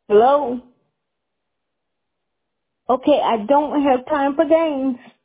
Hello? Okay, I don't have time for games.